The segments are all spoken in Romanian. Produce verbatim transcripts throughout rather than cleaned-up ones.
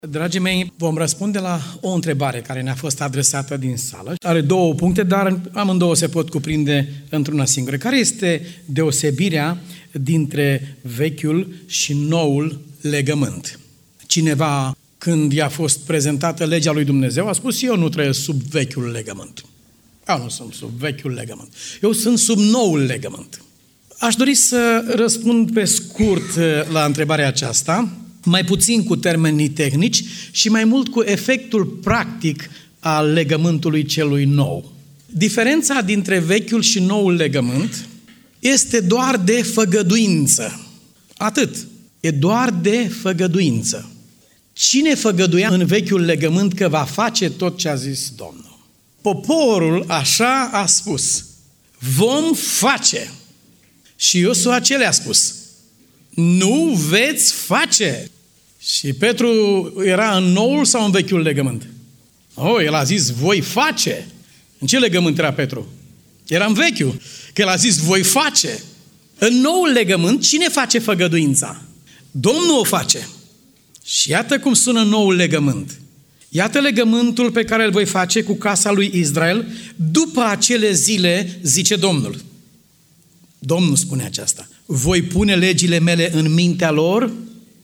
Dragii mei, vom răspunde la o întrebare care ne-a fost adresată din sală. Are două puncte, dar amândouă se pot cuprinde într-una singură. Care este deosebirea dintre vechiul și noul legământ? Cineva, când i-a fost prezentată legea lui Dumnezeu, a spus: eu nu trăiesc sub vechiul legământ. Eu nu sunt sub vechiul legământ. Eu sunt sub noul legământ. Aș dori să răspund pe scurt la întrebarea aceasta, mai puțin cu termenii tehnici și mai mult cu efectul practic al legământului celui nou. Diferența dintre vechiul și noul legământ este doar de făgăduință. Atât. E doar de făgăduință. Cine făgăduia în vechiul legământ că va face tot ce a zis Domnul? Poporul așa a spus: vom face. Și Iosua ce le-a spus? Nu veți face. Și Petru era în noul sau în vechiul legământ? Oh, el a zis: voi face. În ce legământ era Petru? Era în vechiul. Că el a zis: voi face. În noul legământ, cine face făgăduința? Domnul o face. Și iată cum sună noul legământ. Iată legământul pe care îl voi face cu casa lui Israel după acele zile, zice Domnul. Domnul spune aceasta: voi pune legile mele în mintea lor,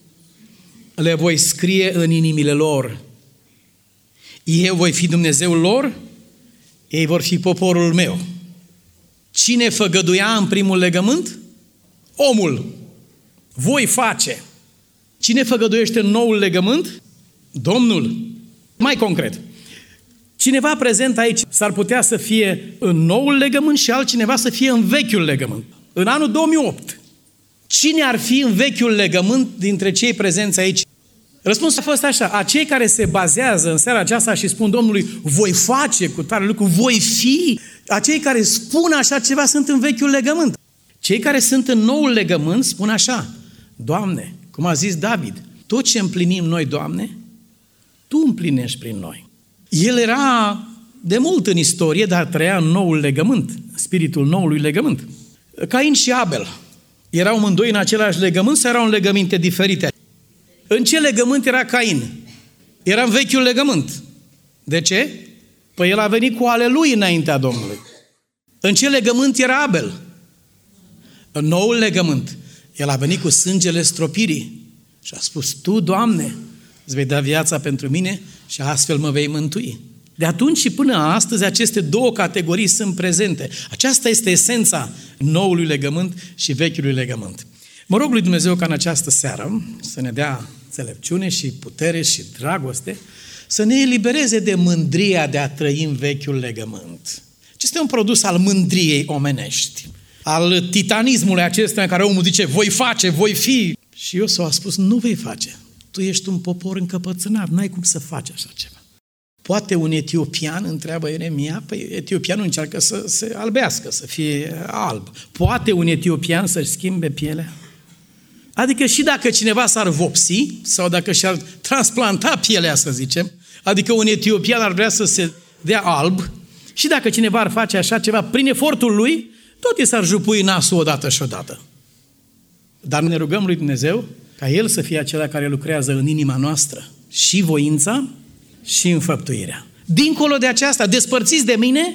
le voi scrie în inimile lor. Eu voi fi Dumnezeul lor, ei vor fi poporul meu. Cine făgăduia în primul legământ? Omul. Voi face. Cine făgăduiește în noul legământ? Domnul. Mai concret, cineva prezent aici s-ar putea să fie în noul legământ și altcineva să fie în vechiul legământ. În anul două mii opt. Cine ar fi în vechiul legământ dintre cei prezenți aici? Răspunsul a fost așa: acei care se bazează în seara aceasta și spun Domnului: voi face cu tare lucru, voi fi. Acei care spun așa ceva sunt în vechiul legământ. Cei care sunt în noul legământ spun așa: Doamne, cum a zis David, tot ce împlinim noi, Doamne, Tu împlinești prin noi. El era de mult în istorie, dar trăia în noul legământ, spiritul noului legământ. Cain și Abel erau amândoi în același legământ sau erau în legăminte diferite? În ce legământ era Cain? Era în vechiul legământ. De ce? Păi el a venit cu ale lui înaintea Domnului. În ce legământ era Abel? În noul legământ. El a venit cu sângele stropirii și a spus: Tu, Doamne, îți vei da viața pentru mine și astfel mă vei mântui. De atunci și până astăzi aceste două categorii sunt prezente. Aceasta este esența noului legământ și vechiului legământ. Mă rog lui Dumnezeu ca în această seară să ne dea înțelepciune și putere și dragoste, să ne elibereze de mândria de a trăi în vechiul legământ. Acesta e un produs al mândriei omenești, al titanismului acesta în care omul zice: voi face, voi fi. Și Iosua a spus: nu vei face. Tu ești un popor încăpățânat, n-ai cum să faci așa ceva. Poate un etiopian, întreabă Ieremia, păi etiopianul încearcă să se albească, să fie alb. Poate un etiopian să-și schimbe pielea? Adică și dacă cineva s-ar vopsi, sau dacă și-ar transplanta pielea, să zicem, adică un etiopian ar vrea să se dea alb, și dacă cineva ar face așa ceva prin efortul lui, tot i s-ar jupui nasul odată și odată. Dar ne rugăm lui Dumnezeu ca El să fie acela care lucrează în inima noastră și voința și înfăptuirea. Dincolo de aceasta, despărțiți de mine,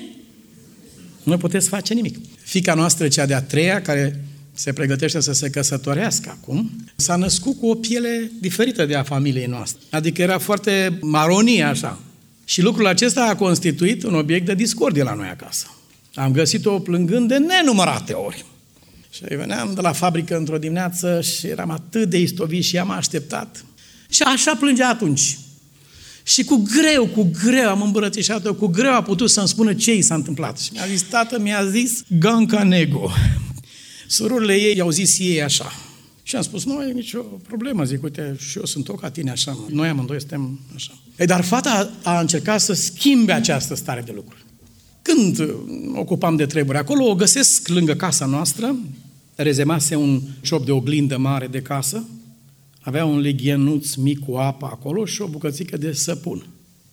nu puteți face nimic. Fiica noastră, cea de-a treia, care se pregătește să se căsătorească acum, s-a născut cu o piele diferită de a familiei noastre. Adică era foarte maronie așa. Și lucrul acesta a constituit un obiect de discordie la noi acasă. Am găsit-o plângând de nenumărate ori. Și veneam de la fabrică într-o dimineață și eram atât de istovit și i-am așteptat. Și așa plângea atunci. Și cu greu, cu greu am îmbrățișat-o, cu greu a putut să-mi spună ce i s-a întâmplat. Și mi-a zis: tată, mi-a zis Ganca Nego. Surorile ei i-au zis ei așa. Și am spus: nu e nicio problemă, zic, uite, și eu sunt o ca tine așa. Noi amândoi suntem așa. Ei, dar fata a încercat să schimbe această stare de lucruri. Când ocupam de treburi acolo, o găsesc lângă casa noastră, rezemase un ciop de oglindă mare de casă, avea un leghienuț mic cu apă acolo și o bucățică de săpun.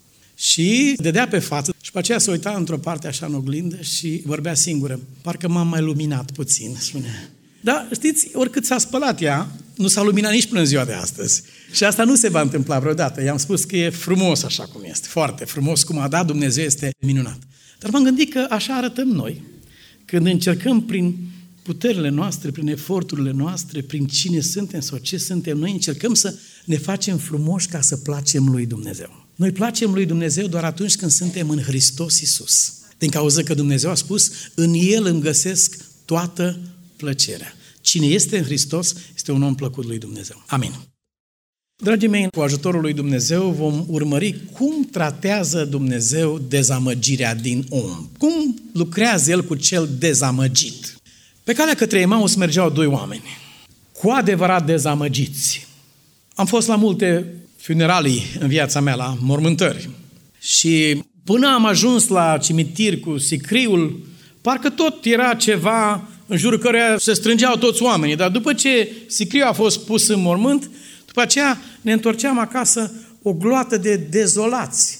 Și dădea pe față și pe aceea se uita într-o parte așa în oglindă și vorbea singură: parcă m-am mai luminat puțin, spune. Dar știți, oricât s-a spălat ea, nu s-a luminat nici până în ziua de astăzi. Și asta nu se va întâmpla vreodată. I-am spus că e frumos așa cum este, foarte frumos, cum a dat Dumnezeu, este minunat. Dar m-am gândit că așa arătăm noi, când încercăm prin puterile noastre, prin eforturile noastre, prin cine suntem sau ce suntem, noi încercăm să ne facem frumoși ca să placem lui Dumnezeu. Noi placem lui Dumnezeu doar atunci când suntem în Hristos Iisus. Din cauza că Dumnezeu a spus, în El îmi găsesc toată plăcerea. Cine este în Hristos este un om plăcut lui Dumnezeu. Amin. Dragii mei, cu ajutorul lui Dumnezeu vom urmări cum tratează Dumnezeu dezamăgirea din om. Cum lucrează El cu cel dezamăgit. Pe calea către Emaus mergeau doi oameni, cu adevărat dezamăgiți. Am fost la multe funeralii în viața mea, la mormântări. Și până am ajuns la cimitir cu sicriul, parcă tot era ceva în jurul căruia se strângeau toți oamenii. Dar după ce sicriul a fost pus în mormânt, după aceea ne întorceam acasă o gloată de dezolați,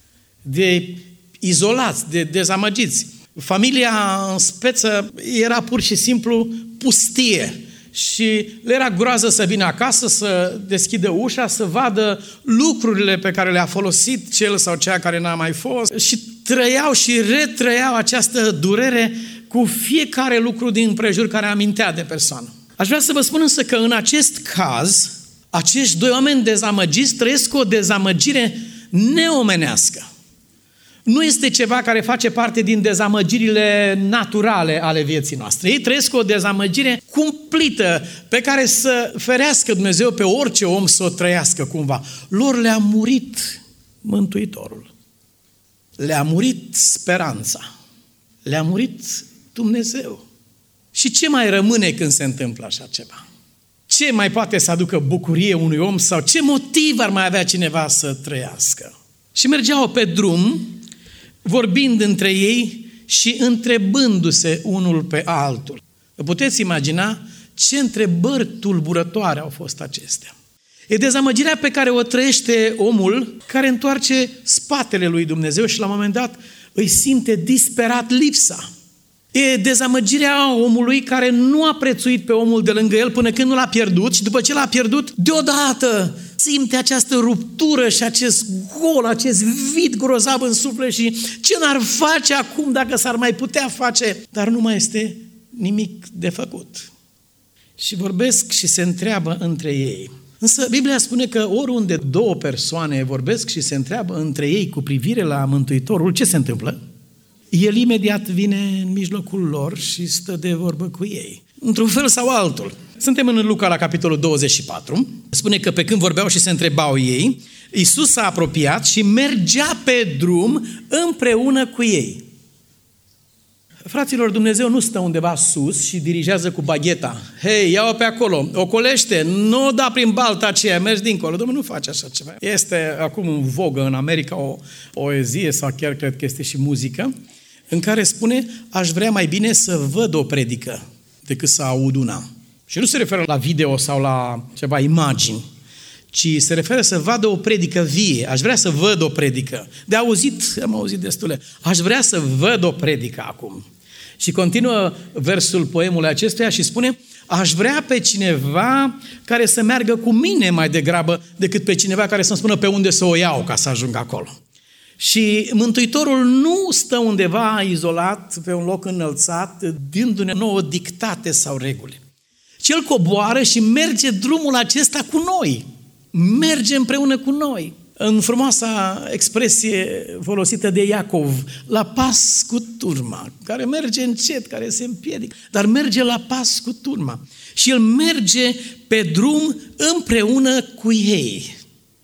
de izolați, de dezamăgiți. Familia în speță era pur și simplu pustie și le era groază să vină acasă, să deschidă ușa, să vadă lucrurile pe care le-a folosit cel sau cea care n-a mai fost și trăiau și retrăiau această durere cu fiecare lucru din împrejur care amintea de persoană. Aș vrea să vă spun însă că în acest caz, acești doi oameni dezamăgiți trăiesc o dezamăgire neomenească. Nu este ceva care face parte din dezamăgirile naturale ale vieții noastre. Ei trăiesc o dezamăgire cumplită pe care să ferească Dumnezeu pe orice om să o trăiască cumva. Lor le-a murit Mântuitorul. Le-a murit speranța. Le-a murit Dumnezeu. Și ce mai rămâne când se întâmplă așa ceva? Ce mai poate să aducă bucurie unui om sau ce motiv ar mai avea cineva să trăiască? Și mergeau pe drum, vorbind între ei și întrebându-se unul pe altul. Vă puteți imagina ce întrebări tulburătoare au fost acestea. E dezamăgirea pe care o trăiește omul care întoarce spatele lui Dumnezeu și la un moment dat îi simte disperat lipsa. E dezamăgirea omului care nu a prețuit pe omul de lângă el până când nu l-a pierdut și după ce l-a pierdut, deodată simte această ruptură și acest gol, acest vid grozav în suflet și ce n-ar face acum dacă s-ar mai putea face, dar nu mai este nimic de făcut. Și vorbesc și se întreabă între ei. Însă Biblia spune că oriunde două persoane vorbesc și se întreabă între ei cu privire la Mântuitorul, ce se întâmplă? El imediat vine în mijlocul lor și stă de vorbă cu ei. Într-un fel sau altul. Suntem în Luca la capitolul douăzeci și patru. Spune că pe când vorbeau și se întrebau ei, Iisus s-a apropiat și mergea pe drum împreună cu ei. Fraților, Dumnezeu nu stă undeva sus și dirigează cu bagheta. Hei, ia-o pe acolo, ocolește, nu da prin balta aceea, mergi dincolo. Domnul nu face așa ceva. Este acum în vogă în America o poezie sau chiar cred că este și muzică, în care spune, aș vrea mai bine să văd o predică decât să aud una. Și nu se referă la video sau la ceva imagini, ci se referă să vadă o predică vie. Aș vrea să văd o predică. De auzit, am auzit destule. Aș vrea să văd o predică acum. Și continuă versul poemului acestuia și spune, aș vrea pe cineva care să meargă cu mine mai degrabă decât pe cineva care să-mi spună pe unde să o iau ca să ajung acolo. Și Mântuitorul nu stă undeva izolat, pe un loc înălțat, dându-ne nouă dictate sau reguli. Ci El coboară și merge drumul acesta cu noi. Merge împreună cu noi. În frumoasa expresie folosită de Iacov, la pas cu turma, care merge încet, care se împiedică, dar merge la pas cu turma. Și El merge pe drum împreună cu ei.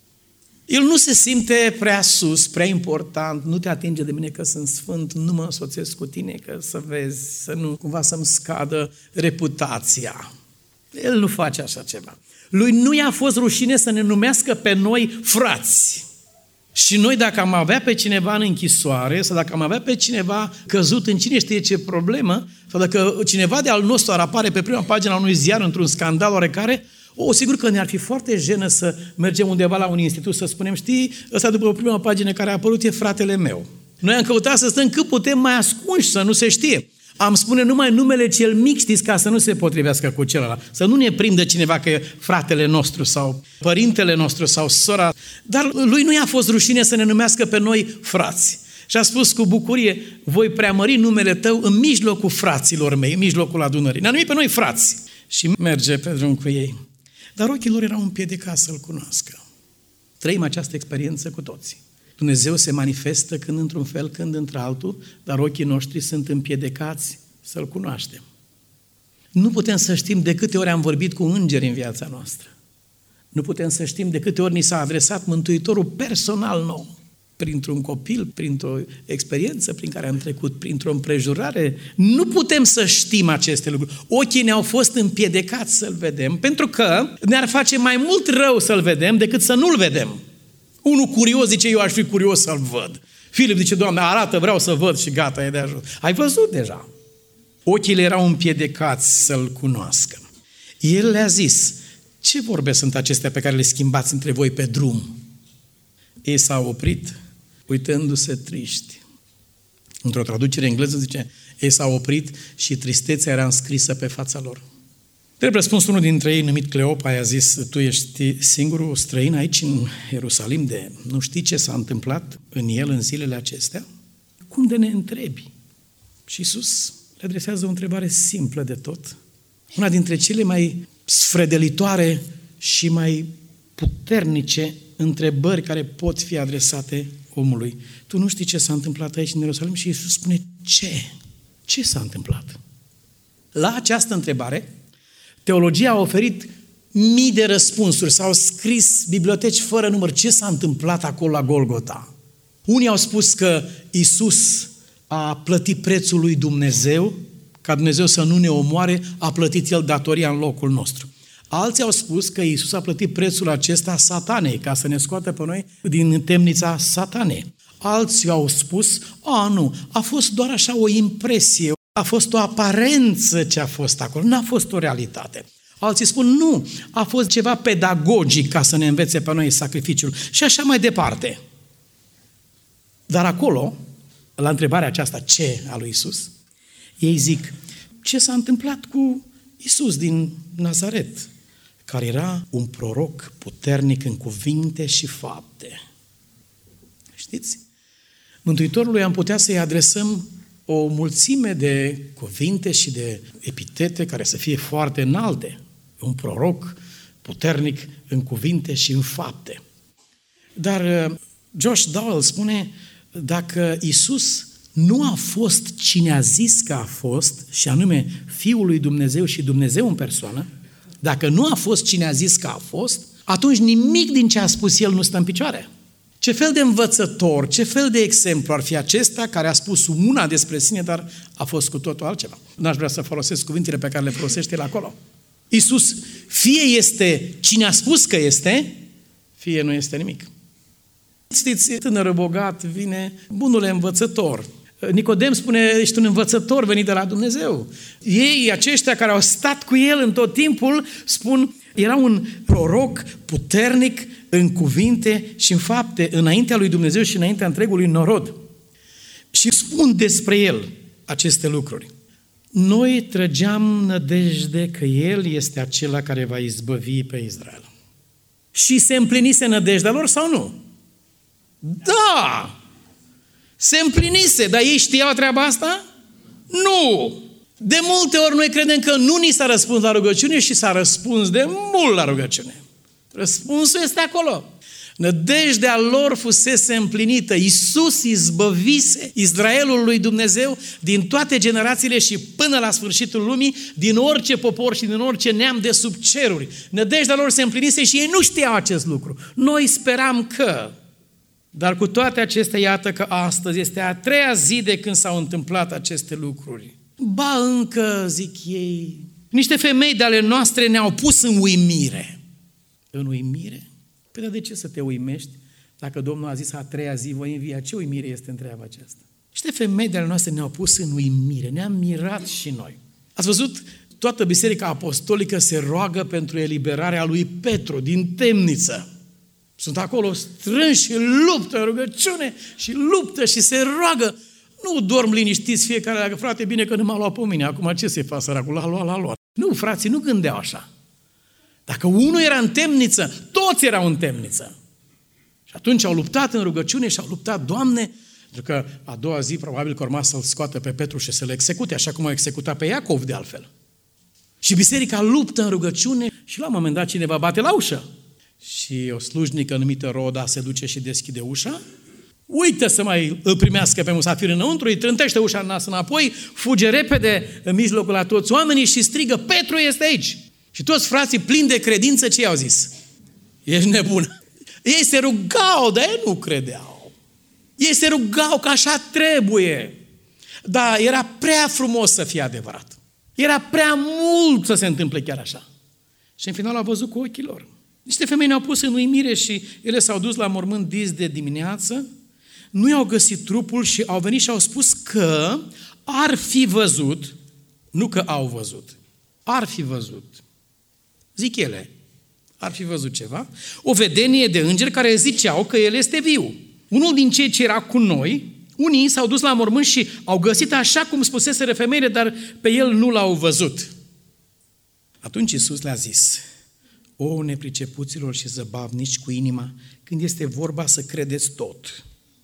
El nu se simte prea sus, prea important, nu te atinge de mine că sunt sfânt, nu mă însoțesc cu tine, că să vezi, să nu cumva să-mi scadă reputația. El nu face așa ceva. Lui nu i-a fost rușine să ne numească pe noi frați. Și noi dacă am avea pe cineva în închisoare sau dacă am avea pe cineva căzut în cine știe ce problemă sau dacă cineva de al nostru ar apare pe prima pagină a unui ziar într-un scandal oarecare, o, sigur că ne-ar fi foarte jenă să mergem undeva la un institut să spunem, știi, ăsta după prima pagină care a apărut e fratele meu. Noi am căutat să stăm cât putem mai ascunși, să nu se știe. Am spune numai numele cel mic, știți, ca să nu se potrivească cu celălalt. Să nu ne prindă cineva că e fratele nostru sau părintele nostru sau sora. Dar lui nu i-a fost rușine să ne numească pe noi frați. Și a spus cu bucurie, voi preamări numele tău în mijlocul fraților mei, în mijlocul adunării. Ne-a numit pe noi frați. Și merge pe drum cu ei. Dar ochii lor erau împiedicați să-L cunoască. Trăim această experiență cu toții. Dumnezeu se manifestă când într-un fel, când într-altul, dar ochii noștri sunt împiedicați să-L cunoaștem. Nu putem să știm de câte ori am vorbit cu îngeri în viața noastră. Nu putem să știm de câte ori ni s-a adresat Mântuitorul personal nou. Printr-un copil, printr-o experiență prin care am trecut, printr-o împrejurare. Nu putem să știm aceste lucruri. Ochii ne-au fost împiedicați să-L vedem, pentru că ne-ar face mai mult rău să-L vedem decât să nu-L vedem. Unul curios zice, eu aș fi curios să-L văd. Filip zice, Doamne, arată, vreau să văd și gata, e de ajuns. Ai văzut deja. Ochii le erau împiedicați să-L cunoască. El le-a zis, ce vorbe sunt acestea pe care le schimbați între voi pe drum? Ei s-au oprit, uitându-se triști. Într-o traducere engleză zice, ei s-au oprit și tristețea era înscrisă pe fața lor. Drept răspuns, unul dintre ei, numit Cleopa, i-a zis, tu ești singurul străin aici în Ierusalim, de nu știi ce s-a întâmplat în el în zilele acestea? Cum de ne întrebi? Și Iisus le adresează o întrebare simplă de tot, una dintre cele mai sfredelitoare și mai puternice întrebări care pot fi adresate omului. Tu nu știi ce s-a întâmplat aici în Ierusalim? Și Iisus spune, ce? Ce s-a întâmplat? La această întrebare, teologia a oferit mii de răspunsuri, s-au scris biblioteci fără număr. Ce s-a întâmplat acolo la Golgota? Unii au spus că Iisus a plătit prețul lui Dumnezeu, ca Dumnezeu să nu ne omoare, a plătit El datoria în locul nostru. Alții au spus că Iisus a plătit prețul acesta satanei, ca să ne scoată pe noi din temnița satanei. Alții au spus, a, nu, a fost doar așa o impresie, a fost o aparență ce a fost acolo, n-a fost o realitate. Alții spun, nu, a fost ceva pedagogic ca să ne învețe pe noi sacrificiul și așa mai departe. Dar acolo, la întrebarea aceasta, ce a lui Iisus, ei zic, ce s-a întâmplat cu Iisus din Nazaret, care era un proroc puternic în cuvinte și fapte. Știți? Mântuitorului am putea să-i adresăm o mulțime de cuvinte și de epitete care să fie foarte înalte. Un proroc puternic în cuvinte și în fapte. Dar Josh Dowell spune, dacă Iisus nu a fost cine a zis că a fost, și anume Fiul lui Dumnezeu și Dumnezeu în persoană, dacă nu a fost cine a zis că a fost, atunci nimic din ce a spus El nu stă în picioare. Ce fel de învățător, ce fel de exemplu ar fi acesta care a spus una despre sine, dar a fost cu totul altceva? N-aș vrea să folosesc cuvintele pe care le folosește El acolo. Iisus fie este cine a spus că este, fie nu este nimic. Știți, tânărul bogat vine, bunule învățător. Nicodem spune, ești un învățător venit de la Dumnezeu. Ei, aceștia care au stat cu El în tot timpul, spun, era un proroc puternic în cuvinte și în fapte, înaintea lui Dumnezeu și înaintea întregului norod. Și spun despre El aceste lucruri. Noi trăgeam nădejde că El este acela care va izbăvi pe Israel. Și se împlinise nădejdea lor sau nu? Da! Se împlinise, dar ei știau treaba asta? Nu! De multe ori noi credem că nu ni s-a răspuns la rugăciune și s-a răspuns de mult la rugăciune. Răspunsul este acolo. Nădejdea lor fusese împlinită. Iisus izbăvise Israelul lui Dumnezeu din toate generațiile și până la sfârșitul lumii, din orice popor și din orice neam de sub ceruri. Nădejdea lor se împlinise și ei nu știau acest lucru. Noi speram că... Dar cu toate acestea, iată că astăzi este a treia zi de când s-au întâmplat aceste lucruri. Ba încă, zic ei, niște femei de ale noastre ne-au pus în uimire. În uimire? Păi dar de ce să te uimești dacă Domnul a zis a treia zi voi învia? Ce uimire este în treaba aceasta? Niște femei de ale noastre ne-au pus în uimire, ne-am mirat și noi. Ați văzut? Toată Biserica Apostolică se roagă pentru eliberarea lui Petru din temniță. Sunt acolo strânși și luptă în rugăciune și luptă și se roagă. Nu dorm liniștiți fiecare, frate, bine că nu m-a luat pe mine, acum ce să-i fac săracul, l-a luat, l-a luat. Nu, frații, nu gândeau așa. Dacă unul era în temniță, toți erau în temniță. Și atunci au luptat în rugăciune și au luptat, Doamne, pentru că a doua zi probabil că urma să-l scoată pe Petru și să-l execute, așa cum au executat pe Iacov de altfel. Și biserica luptă în rugăciune și la un moment dat cineva bate la ușă. Și o slujnică numită Roda se duce și deschide ușa, uită să mai îl primească pe musafir înăuntru, îi trântește ușa în nas înapoi, fuge repede în mijlocul la toți oamenii și strigă, Petru este aici! Și toți frații plini de credință, ce i-au zis? Ești nebun! Ei se rugau, dar ei nu credeau. Ei se rugau că așa trebuie. Dar era prea frumos să fie adevărat. Era prea mult să se întâmple chiar așa. Și în final au văzut cu ochii lor. Niște femei ne-au pus în uimire și ele s-au dus la mormânt dis de dimineață, nu i-au găsit trupul și au venit și au spus că ar fi văzut, nu că au văzut, ar fi văzut, zic ele, ar fi văzut ceva, o vedenie de îngeri care ziceau că el este viu. Unul din cei ce era cu noi, unii s-au dus la mormânt și au găsit așa cum spuseseră femeile, dar pe el nu l-au văzut. Atunci Iisus le-a zis, o nepricepuților și zăbavnici cu inima, când este vorba să credeți tot.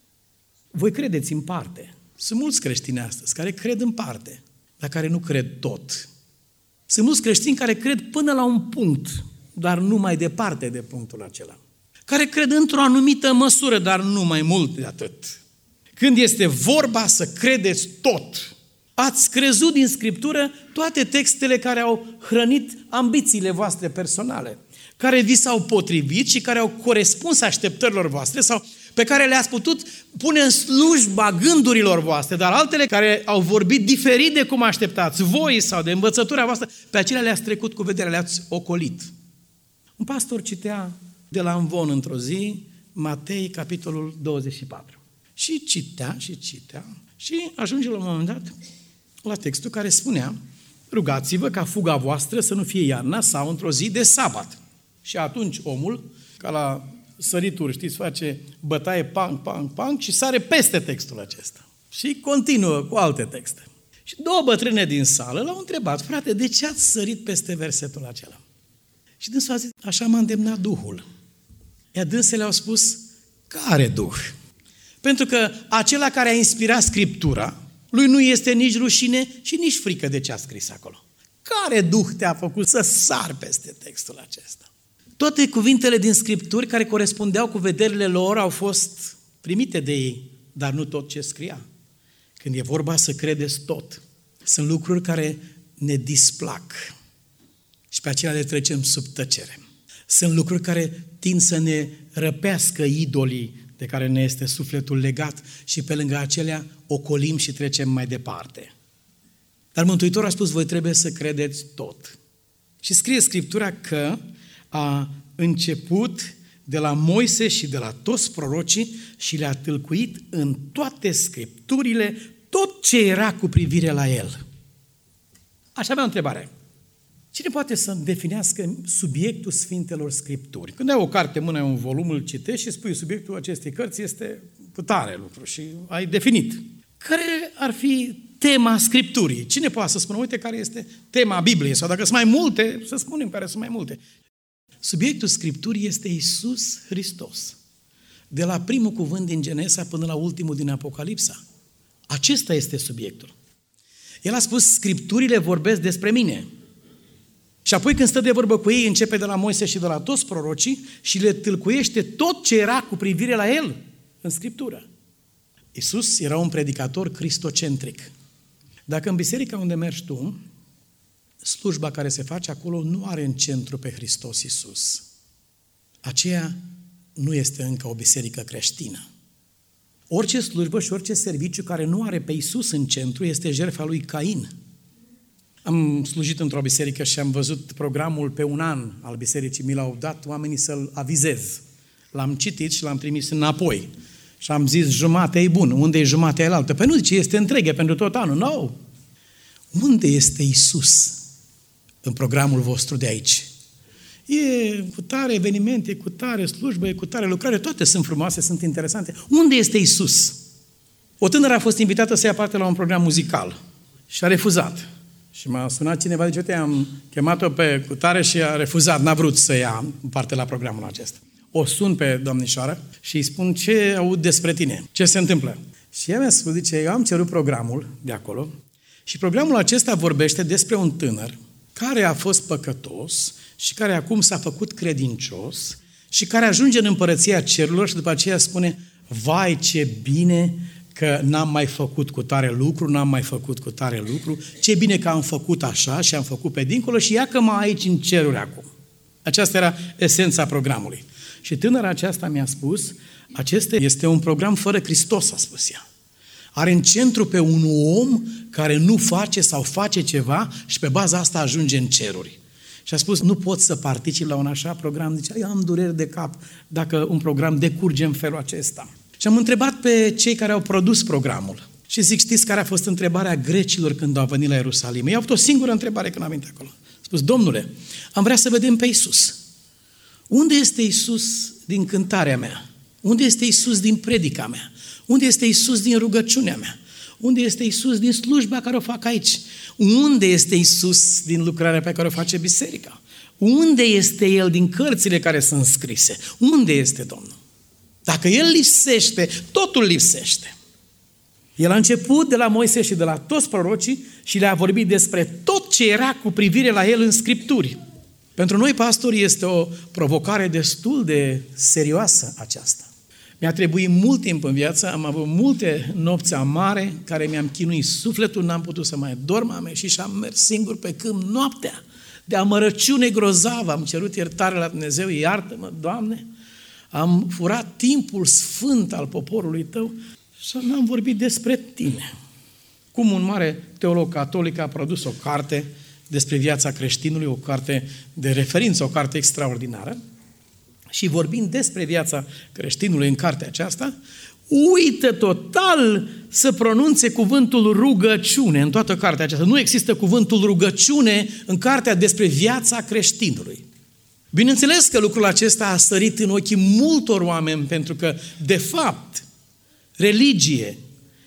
Voi credeți în parte. Sunt mulți creștini astăzi care cred în parte, dar care nu cred tot. Sunt mulți creștini care cred până la un punct, dar nu mai departe de punctul acela. Care cred într-o anumită măsură, dar nu mai mult de atât. Când este vorba să credeți tot, ați crezut din Scriptură toate textele care au hrănit ambițiile voastre personale, care vi s-au potrivit și care au corespuns așteptărilor voastre sau pe care le-ați putut pune în slujba gândurilor voastre, dar altele care au vorbit diferit de cum așteptați voi sau de învățătura voastră, pe acelea le-ați trecut cu vederea, le-ați ocolit. Un pastor citea de la Amvon într-o zi, Matei, capitolul douăzeci și patru. Și citea și citea și ajunge la un moment dat la textul care spunea, rugați-vă ca fuga voastră să nu fie iarna sau într-o zi de sabat. Și atunci omul, ca la sărituri, știți, face bătaie, pang, pang, pang și sare peste textul acesta. Și continuă cu alte texte. Și două bătrâne din sală l-au întrebat, frate, de ce ați sărit peste versetul acela? Și dânsul a zis, așa m-a îndemnat Duhul. Iar dânsele au spus, care Duh? Pentru că acela care a inspirat Scriptura, lui nu este nici rușine și nici frică de ce a scris acolo. Care Duh te-a făcut să sari peste textul acesta? Toate cuvintele din Scripturi care corespundeau cu vederile lor au fost primite de ei, dar nu tot ce scria. Când e vorba să credeți tot, sunt lucruri care ne displac și pe acelea le trecem sub tăcere. Sunt lucruri care tind să ne răpească idolii de care ne este sufletul legat și pe lângă acelea ocolim și trecem mai departe. Dar Mântuitorul a spus, voi trebuie să credeți tot. Și scrie Scriptura că a început de la Moise și de la toți prorocii și le-a tâlcuit în toate Scripturile tot ce era cu privire la el. Aș avea o întrebare. Cine poate să definească subiectul Sfintelor Scripturi? Când ai o carte în mână, ai un volum, îl citești și spui subiectul acestei cărți este cu tare lucru și ai definit. Care ar fi tema Scripturii? Cine poate să spună, uite, care este tema Bibliei? Sau dacă sunt mai multe, să spunem care sunt mai multe. Subiectul Scripturii este Iisus Hristos. De la primul cuvânt din Genesa până la ultimul din Apocalipsa. Acesta este subiectul. El a spus, Scripturile vorbesc despre mine. Și apoi când stă de vorbă cu ei, începe de la Moise și de la toți prorocii și le tâlcuiește tot ce era cu privire la el în Scriptură. Iisus era un predicator cristocentric. Dacă în biserica unde mergi tu, slujba care se face acolo nu are în centru pe Hristos Iisus. Aceea nu este încă o biserică creștină. Orice slujbă și orice serviciu care nu are pe Iisus în centru este jertfa lui Cain. Am slujit într-o biserică și am văzut programul pe un an al bisericii, mi l-au dat oamenii să-l avizez. L-am citit și l-am trimis înapoi. Și am zis, jumatea e bună, unde e jumatea elaltă? Păi nu, zice, este întregă pentru tot anul. Nu. No. Unde este Iisus în programul vostru de aici? E cu tare evenimente, e cu tare slujbă, e cu tare lucrare, toate sunt frumoase, sunt interesante. Unde este Iisus? O tânără a fost invitată să ia parte la un program muzical și a refuzat. Și m-a sunat cineva, zice, uite, am chemat-o pe cutare și a refuzat, n-a vrut să ia parte la programul acesta. O sun pe domnișoară și îi spun, ce aud despre tine? Ce se întâmplă? Și ea mi-a spus, zice, eu am cerut programul de acolo și programul acesta vorbește despre un tânăr care a fost păcătos și care acum s-a făcut credincios și care ajunge în împărăția cerurilor și după aceea spune, vai, ce bine că n-am mai făcut cu tare lucru, n-am mai făcut cu tare lucru, ce bine că am făcut așa și am făcut pe dincolo și ia că mă aici în ceruri acum. Aceasta era esența programului. Și tânăra aceasta mi-a spus, acesta este un program fără Hristos, a spus ea. Are în centru pe un om care nu face sau face ceva și pe baza asta ajunge în ceruri. Și a spus, nu pot să particip la un așa program. Zice, eu am dureri de cap dacă un program decurge în felul acesta. Și am întrebat pe cei care au produs programul. Și zic, știți care a fost întrebarea grecilor când au venit la Ierusalim? Ei au avut o singură întrebare când au venit acolo. A spus, Domnule, am vrea să vedem pe Iisus. Unde este Iisus din cântarea mea? Unde este Iisus din predica mea? Unde este Iisus din rugăciunea mea? Unde este Iisus din slujba care o fac aici? Unde este Iisus din lucrarea pe care o face biserica? Unde este El din cărțile care sunt scrise? Unde este Domnul? Dacă El lipsește, totul lipsește. El a început de la Moise și de la toți prorocii și le-a vorbit despre tot ce era cu privire la El în Scripturi. Pentru noi, pastori, este o provocare destul de serioasă aceasta. Mi-a trebuit mult timp în viață, am avut multe nopți amare care mi-am chinuit sufletul, n-am putut să mai dorm, am ieșit și am mers singur pe câmp noaptea. De amărăciune grozavă, am cerut iertare la Dumnezeu, iartă-mă, Doamne, am furat timpul sfânt al poporului Tău și n-am vorbit despre Tine. Cum un mare teolog catolic a produs o carte despre viața creștinului, o carte de referință, o carte extraordinară, și vorbind despre viața creștinului în cartea aceasta, uită total să pronunțe cuvântul rugăciune în toată cartea aceasta. Nu există cuvântul rugăciune în cartea despre viața creștinului. Bineînțeles că lucrul acesta a sărit în ochii multor oameni, pentru că, de fapt, religie,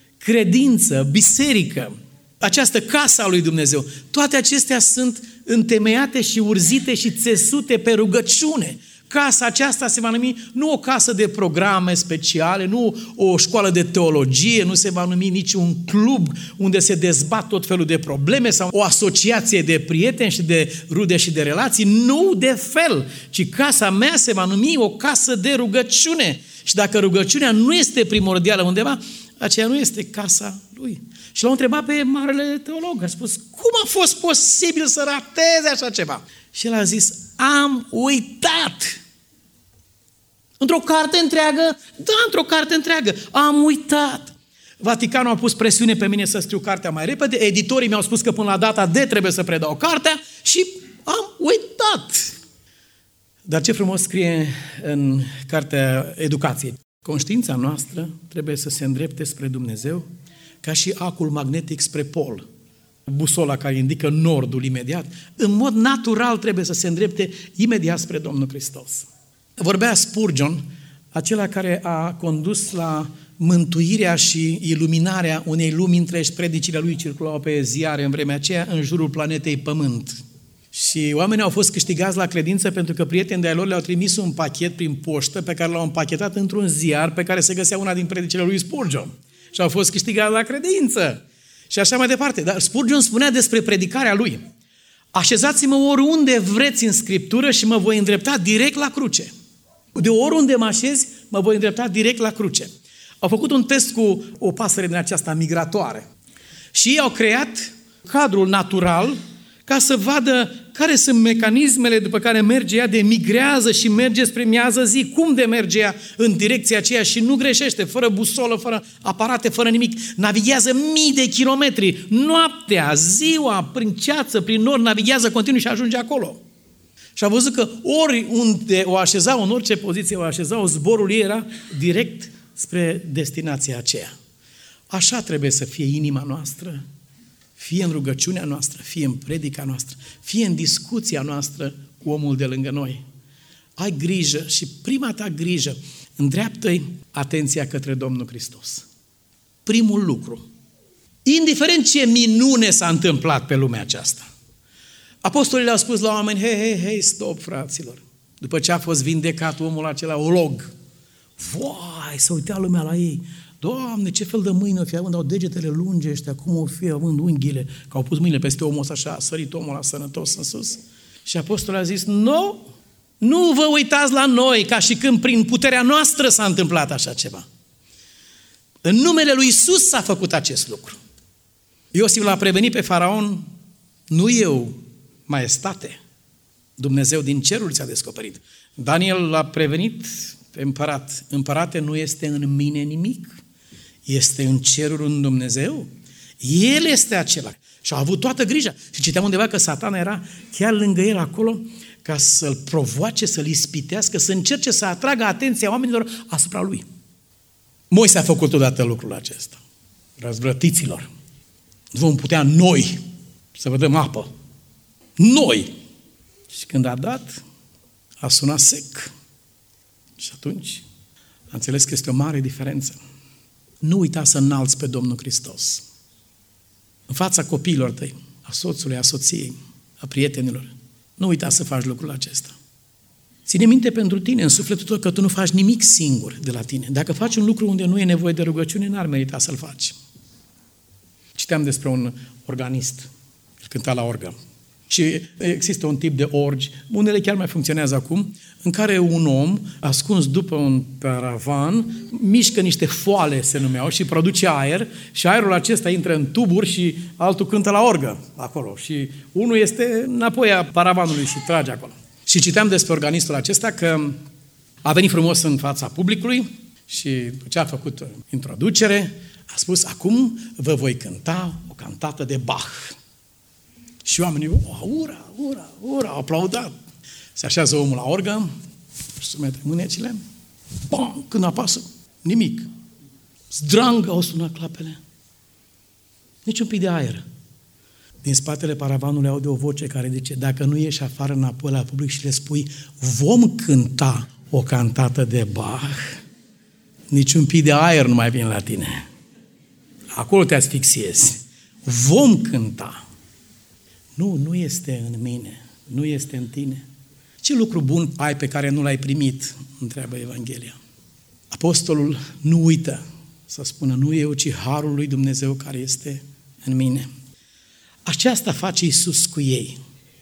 credință, biserică, această casă a lui Dumnezeu, toate acestea sunt întemeiate și urzite și țesute pe rugăciune. Casa aceasta se va numi nu o casă de programe speciale, nu o școală de teologie, nu se va numi niciun club unde se dezbat tot felul de probleme sau o asociație de prieteni și de rude și de relații. Nu de fel, ci casa mea se va numi o casă de rugăciune. Și dacă rugăciunea nu este primordială undeva, aceea nu este casa lui. Și l-au întrebat pe marele teolog, a spus, cum a fost posibil să rateze așa ceva? Și el a zis, am uitat. Într-o carte întreagă? Da, într-o carte întreagă. Am uitat. Vaticanul a pus presiune pe mine să scriu cartea mai repede, editorii mi-au spus că până la data D trebuie să predau cartea și am uitat. Dar ce frumos scrie în cartea educației. Conștiința noastră trebuie să se îndrepte spre Dumnezeu ca și acul magnetic spre pol. Busola care indică nordul imediat, în mod natural trebuie să se îndrepte imediat spre Domnul Hristos. Vorbea Spurgeon, acela care a condus la mântuirea și iluminarea unei lumi întregi. Predicile lui circulau pe ziare în vremea aceea în jurul planetei Pământ. Și oamenii au fost câștigați la credință pentru că prietenii de-ai lor le-au trimis un pachet prin poștă pe care l-au împachetat într-un ziar pe care se găsea una din predicile lui Spurgeon. Și au fost câștigați la credință. Și așa mai departe. Dar Spurgeon spunea despre predicarea lui. Așezați-mă oriunde vreți în Scriptură și mă voi îndrepta direct la cruce. De oriunde mă așez, mă voi îndrepta direct la cruce. Au făcut un test cu o pasăre din aceasta migratoare. Și ei au creat cadrul natural ca să vadă care sunt mecanismele după care merge ea, de migrează și merge spre miază zi, cum de merge ea în direcția aceea și nu greșește, fără busolă, fără aparate, fără nimic. Navighează mii de kilometri, noaptea, ziua, prin ceață, prin nord, navighează continuu și ajunge acolo. Și a văzut că oriunde o așezau, în orice poziție o așezau, zborul ei era direct spre destinația aceea. Așa trebuie să fie inima noastră, fie în rugăciunea noastră, fie în predica noastră, fie în discuția noastră cu omul de lângă noi. Ai grijă și prima ta grijă, îndreaptă-i atenția către Domnul Hristos. primul lucru. Indiferent ce minune s-a întâmplat pe lumea aceasta. Apostolii le-au spus la oameni, hei, hei, hei, stop, fraților. După ce a fost vindecat omul acela, olog. Vai, să uitea lumea la ei. Doamne, ce fel de mâini o fi având, au degetele lungi ăștia, cum o fi având unghiile, că au pus mâinile peste omul ăsta așa, a sărit omul ăla sănătos în sus. Și apostolul a zis, nu, nu vă uitați la noi, ca și când prin puterea noastră s-a întâmplat așa ceva. În numele lui Iisus s-a făcut acest lucru. Iosif l-a prevenit pe faraon, nu eu, maestate, Dumnezeu din cerul ți-a descoperit. Daniel l-a prevenit pe împărat, împărate, nu este în mine nimic, este în cerul un Dumnezeu. El este acela. Și a avut toată grija. Și citeam undeva că Satana era chiar lângă el acolo ca să-l provoace, să-l ispitească, să încerce să atragă atenția oamenilor asupra lui. Moise a făcut odată lucrul acesta. Răzvrătiților. Nu vom putea noi să vă dăm apă. Noi! Și când a dat, a sunat sec. Și atunci a înțeles că este o mare diferență. Nu uita să înalți pe Domnul Hristos. În fața copiilor tăi, a soțului, a soției, a prietenilor. Nu uita să faci lucrul acesta. Ține minte pentru tine, în sufletul tău, că tu nu faci nimic singur de la tine. Dacă faci un lucru unde nu e nevoie de rugăciune, n-ar merita să-l faci. Citeam despre un organist, el cânta la orgă. Și există un tip de orgi, unele chiar mai funcționează acum, în care un om, ascuns după un paravan, mișcă niște foale, se numeau, și produce aer, și aerul acesta intră în tuburi și altul cântă la orgă acolo. Și unul este înapoi a paravanului și trage acolo. Și citeam despre organistul acesta că a venit frumos în fața publicului și după ce a făcut introducere, a spus, acum vă voi cânta o cantată de Bach. Și oamenii, oh, ura, ura, ura, au aplaudat. Se așează omul la orgă, își sumete mânecile, bam, când apasă, nimic. Zdrang au sunat clapele. Nici un pic de aer. Din spatele paravanului aude o voce care zice, dacă nu ieși afară înapoi la public și le spui, vom cânta o cantată de Bach, nici un pic de aer nu mai vine la tine. Acolo te asfixiezi. Vom cânta. Nu, nu este în mine, nu este în tine. Ce lucru bun ai pe care nu l-ai primit? Întreabă Evanghelia. Apostolul nu uită să spună, nu eu, ci harul lui Dumnezeu care este în mine. Aceasta face Iisus cu ei.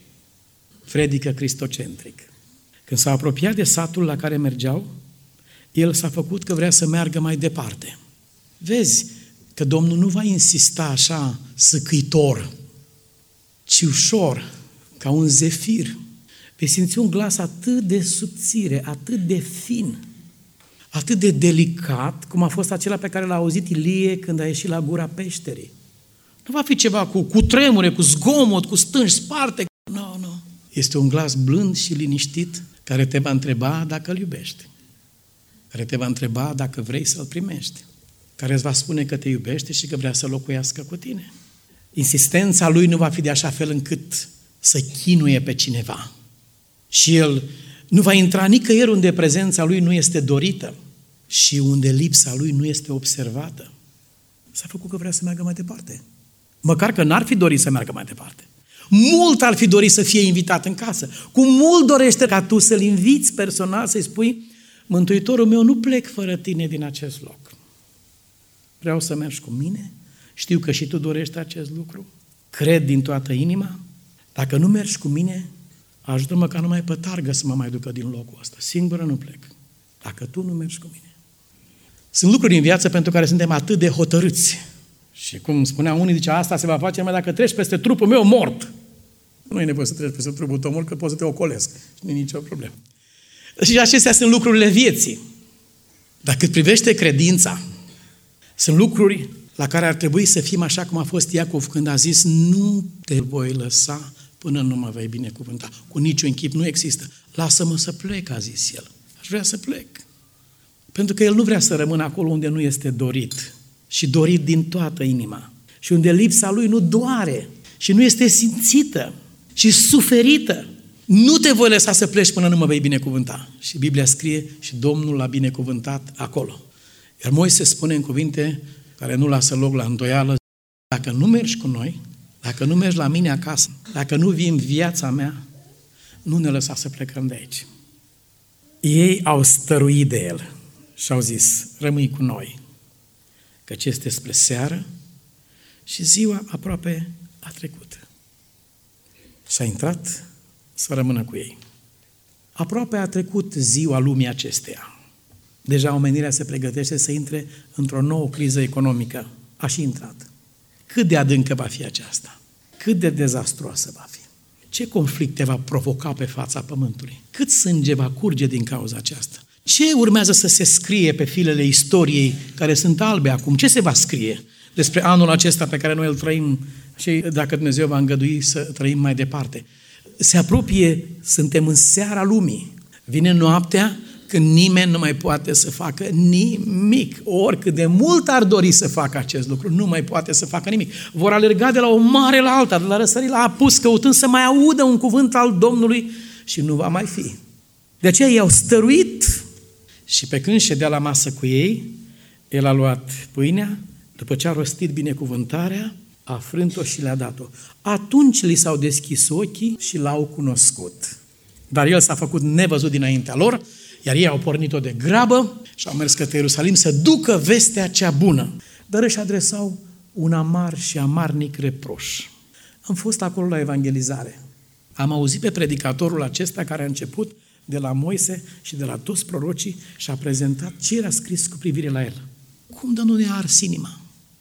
Predică cristocentric. Când s-a apropiat de satul la care mergeau, el s-a făcut că vrea să meargă mai departe. Vezi că Domnul nu va insista așa săcăitor, ci ușor, ca un zefir. Vei simți un glas atât de subțire, atât de fin, atât de delicat, cum a fost acela pe care l-a auzit Ilie când a ieșit la gura peșterii. Nu va fi ceva cu, cu tremure, cu zgomot, cu stânci sparte. Nu, no, nu. No. Este un glas blând și liniștit care te va întreba dacă îl iubești, care te va întreba dacă vrei să-l primești, care îți va spune că te iubește și că vrea să locuiască cu tine. Insistența lui nu va fi de așa fel încât să chinuie pe cineva. Și el nu va intra nicăieri unde prezența lui nu este dorită și unde lipsa lui nu este observată. S-a făcut că vrea să meargă mai departe. Măcar că n-ar fi dorit să meargă mai departe. Mult ar fi dorit să fie invitat în casă. Cu mult dorește ca tu să-l inviți personal, să-i spui, Mântuitorul meu, nu plec fără tine din acest loc. Vreau să mergi cu mine. Știu că și tu dorești acest lucru. Cred din toată inima. Dacă nu mergi cu mine, ajută-mă ca numai pătargă să mă mai ducă din locul ăsta. Singură nu plec. Dacă tu nu mergi cu mine. Sunt lucruri în viață pentru care suntem atât de hotărâți. Și cum spunea unii, zice, asta se va face numai dacă treci peste trupul meu mort. Nu e nevoie să treci peste trupul tău mort, că poți să te ocolesc. Nu e nicio problemă. Și acestea sunt lucrurile vieții. Dar cât privește credința, sunt lucruri la care ar trebui să fim așa cum a fost Iacov când a zis, nu te voi lăsa până nu mă vei binecuvânta. Cu niciun chip nu există. Lasă-mă să plec, a zis el. Aș vrea să plec. Pentru că el nu vrea să rămână acolo unde nu este dorit. Și dorit din toată inima. Și unde lipsa lui nu doare. Și nu este simțită. Și suferită. Nu te voi lăsa să pleci până nu mă vei binecuvânta. Și Biblia scrie și Domnul l-a binecuvântat acolo. Iar Moise spune în cuvinte, care nu lasă loc la îndoială. Dacă nu mergi cu noi, dacă nu mergi la mine acasă, dacă nu vii în viața mea, nu ne lăsa să plecăm de aici. Ei au stăruit de el și au zis, rămâi cu noi, căci este spre seară și ziua aproape a trecut. Și a intrat să rămână cu ei. Aproape a trecut ziua lumii acesteia. Deja omenirea se pregătește să intre într-o nouă criză economică. A și intrat. Cât de adâncă va fi aceasta? Cât de dezastruoasă va fi? Ce conflicte va provoca pe fața pământului? Cât sânge va curge din cauza aceasta? Ce urmează să se scrie pe filele istoriei care sunt albe acum? Ce se va scrie despre anul acesta pe care noi îl trăim și dacă Dumnezeu va îngădui să trăim mai departe? Se apropie, suntem în seara lumii. Vine noaptea când nimeni nu mai poate să facă nimic. Oricât de mult ar dori să facă acest lucru, nu mai poate să facă nimic. Vor alerga de la o mare la alta, de la răsărit la apus, căutând să mai audă un cuvânt al Domnului și nu va mai fi. De aceea ei au stăruit și pe când ședea la masă cu ei, el a luat pâinea, după ce a rostit binecuvântarea, a frânt-o și le-a dat-o. Atunci li s-au deschis ochii și l-au cunoscut. Dar el s-a făcut nevăzut dinaintea lor, iar ei au pornit-o de grabă și au mers către Ierusalim să ducă vestea cea bună. Dar își adresau un amar și amarnic reproș. Am fost acolo la evangelizare. Am auzit pe predicatorul acesta care a început de la Moise și de la toți prorocii și a prezentat ce era scris cu privire la el. Cum de nu ne-a ars inima?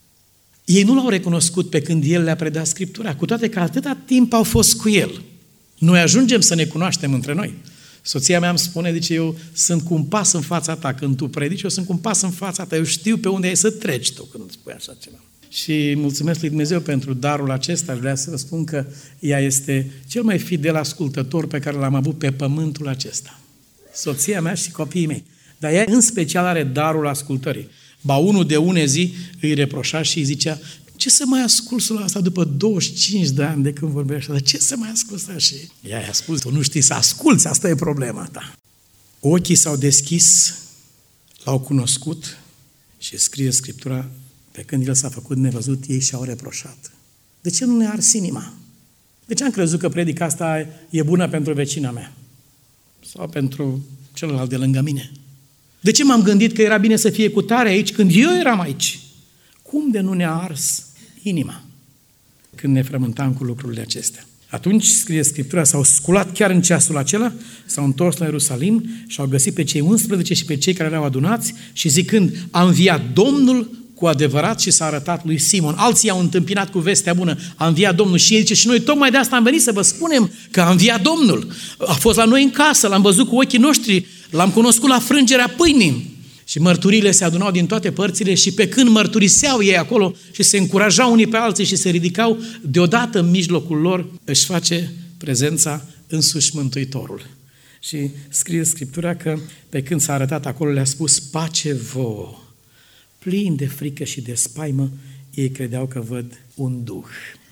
Ei nu l-au recunoscut pe când el le-a predat Scriptura, cu toate că atâta timp au fost cu el. Noi ajungem să ne cunoaștem între noi. Soția mea îmi spune, zice, eu sunt cu un pas în fața ta când tu predici, eu sunt cu un pas în fața ta, eu știu pe unde ai să treci tu când îți spui așa ceva. Și mulțumesc lui Dumnezeu pentru darul acesta, aș vrea să vă spun că ea este cel mai fidel ascultător pe care l-am avut pe pământul acesta. Soția mea și copiii mei. Dar ea în special are darul ascultării. Ba unul de une zi îi reproșa și îi zicea, ce să mai asculți la asta după douăzeci și cinci de ani de când vorbești? Dar ce să mai asculți așa? Și ea i-a spus, tu nu știi să asculți, asta e problema ta. Ochii s-au deschis, l-au cunoscut și scrie Scriptura, pe când el s-a făcut nevăzut, ei și-au reproșat. De ce nu ne ars inima? De ce am crezut că predica asta e bună pentru vecina mea? Sau pentru celălalt de lângă mine? De ce m-am gândit că era bine să fie cu tare aici când eu eram aici? Cum de nu ne-a ars inima când ne frământam cu lucrurile acestea? Atunci, scrie Scriptura, s-au sculat chiar în ceasul acela, s-au întors la Ierusalim și au găsit pe cei unsprezece și pe cei care erau adunați și zicând, a înviat Domnul cu adevărat și s-a arătat lui Simon. Alții au întâmpinat cu vestea bună, a înviat Domnul și el zice, și noi tocmai de asta am venit să vă spunem că a înviat Domnul. A fost la noi în casă, l-am văzut cu ochii noștri, l-am cunoscut la frângerea pâinii. Și mărturile se adunau din toate părțile și pe când mărturiseau ei acolo și se încurajau unii pe alții și se ridicau, deodată în mijlocul lor își face prezența însuși Mântuitorul. Și scrie Scriptura că pe când s-a arătat acolo le-a spus pace vouă. Plini de frică și de spaimă, ei credeau că văd un duh.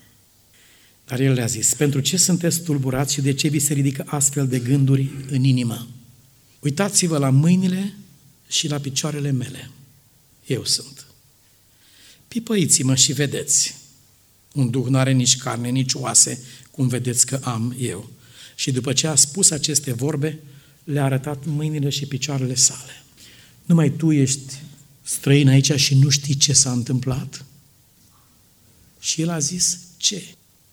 Dar el le-a zis, pentru ce sunteți tulburați și de ce vi se ridică astfel de gânduri în inimă? Uitați-vă la mâinile și la picioarele mele. Eu sunt. Pipăiți-mă și vedeți. Un duh n-are nici carne, nici oase, cum vedeți că am eu. Și după ce a spus aceste vorbe, le-a arătat mâinile și picioarele sale. Numai tu ești străin aici și nu știi ce s-a întâmplat? Și el a zis, ce?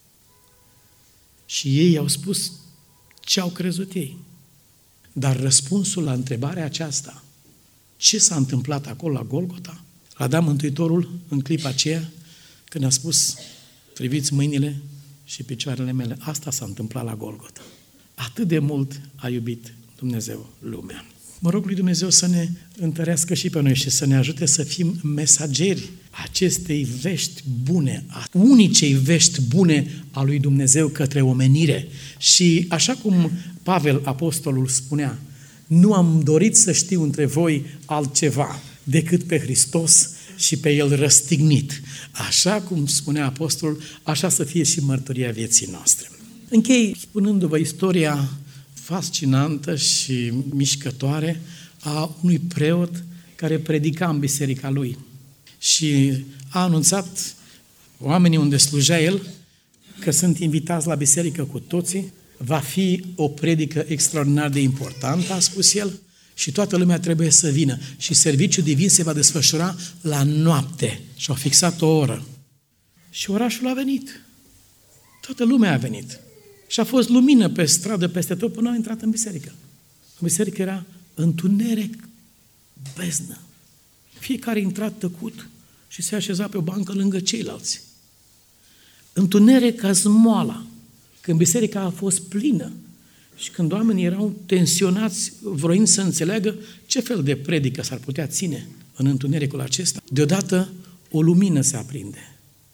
Și ei i-au spus ce au crezut ei. Dar răspunsul la întrebarea aceasta, ce s-a întâmplat acolo la Golgota, l-a dat Mântuitorul în clipa aceea când a spus, priviți mâinile și picioarele mele. Asta s-a întâmplat la Golgota. Atât de mult a iubit Dumnezeu lumea. Mă rog lui Dumnezeu să ne întărească și pe noi și să ne ajute să fim mesageri acestei vești bune, a unicei vești bune a lui Dumnezeu către omenire. Și așa cum Pavel, apostolul, spunea, nu am dorit să știu între voi altceva decât pe Hristos și pe El răstignit. Așa cum spunea apostolul, așa să fie și mărturia vieții noastre. Închei spunându-vă istoria fascinantă și mișcătoare a unui preot care predica în biserica lui. și a anunțat oamenii unde slujea el că sunt invitați la biserică cu toții, va fi o predică extraordinar de importantă, a spus el, și toată lumea trebuie să vină. Și serviciul divin se va desfășura la noapte. Și au fixat o oră. Și orașul a venit. Toată lumea a venit. Și a fost lumină pe stradă, peste tot, până au intrat în biserică. În biserică era întuneric, beznă. Fiecare intra tăcut și se așeza pe o bancă lângă ceilalți. Întuneric ca zmoala. Când biserica a fost plină și când oamenii erau tensionați, vroind să înțeleagă ce fel de predică s-ar putea ține în întunericul acesta, deodată o lumină se aprinde.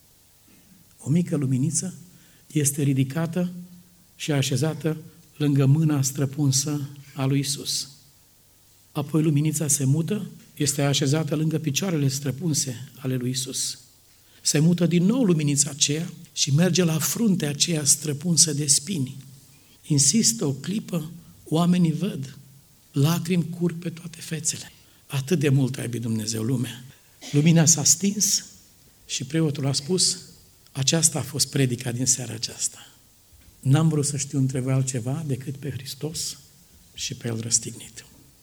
O mică luminiță este ridicată și așezată lângă mâna străpunsă a lui Iisus. Apoi luminița se mută, este așezată lângă picioarele străpunse ale lui Iisus. Se mută din nou luminița aceea și merge la fruntea aceea străpunsă de spini. Insistă o clipă, oamenii văd, lacrimi curg pe toate fețele. Atât de mult a iubit Dumnezeu lumea. Lumina s-a stins și preotul a spus, aceasta a fost predica din seara aceasta. N-am vrut să știu între voi altceva decât pe Hristos și pe El răstignit.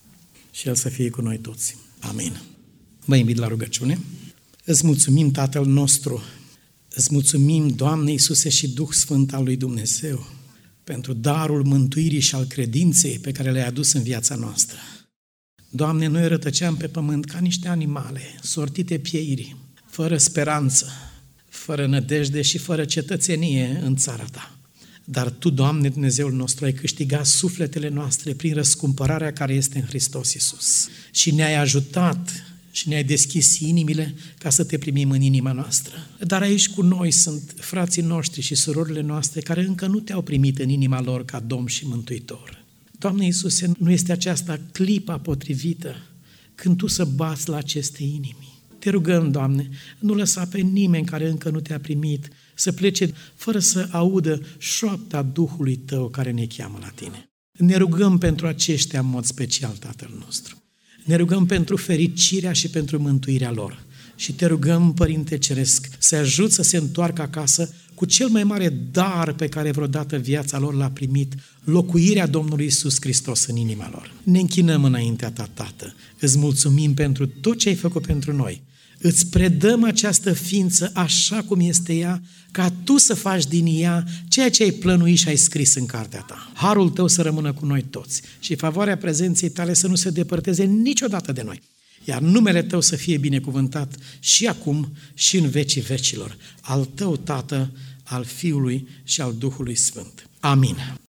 Și El să fie cu noi toți. Amin. Vă invit la rugăciune. Îți mulțumim, Tatăl nostru, îți mulțumim, Doamne Iisuse și Duh Sfânt al lui Dumnezeu, pentru darul mântuirii și al credinței pe care le-ai adus în viața noastră. Doamne, noi rătăceam pe pământ ca niște animale, sortite pieirii, fără speranță, fără nădejde și fără cetățenie în țara Ta. Dar Tu, Doamne Dumnezeul nostru, ai câștigat sufletele noastre prin răscumpărarea care este în Hristos Iisus. Și ne-ai ajutat și ne-ai deschis inimile ca să Te primim în inima noastră. Dar aici cu noi sunt frații noștri și surorile noastre care încă nu Te-au primit în inima lor ca Domn și Mântuitor. Doamne Iisuse, nu este aceasta clipa potrivită când Tu să bați la aceste inimi. Te rugăm, Doamne, nu lăsa pe nimeni care încă nu Te-a primit să plece fără să audă șoapta Duhului Tău care ne cheamă la Tine. Ne rugăm pentru aceștia în mod special, Tatăl nostru. Ne rugăm pentru fericirea și pentru mântuirea lor. Și Te rugăm, Părinte Ceresc, să ajut să se întoarcă acasă cu cel mai mare dar pe care vreodată viața lor l-a primit, locuirea Domnului Iisus Hristos în inima lor. Ne închinăm înaintea Ta, Tată. Îți mulțumim pentru tot ce ai făcut pentru noi. Îți predăm această ființă așa cum este ea, ca Tu să faci din ea ceea ce ai plănuit și ai scris în cartea Ta. Harul Tău să rămână cu noi toți și favoarea prezenței Tale să nu se depărteze niciodată de noi. Iar numele Tău să fie binecuvântat și acum și în vecii vecilor. Al Tău, Tată, al Fiului și al Duhului Sfânt. Amin.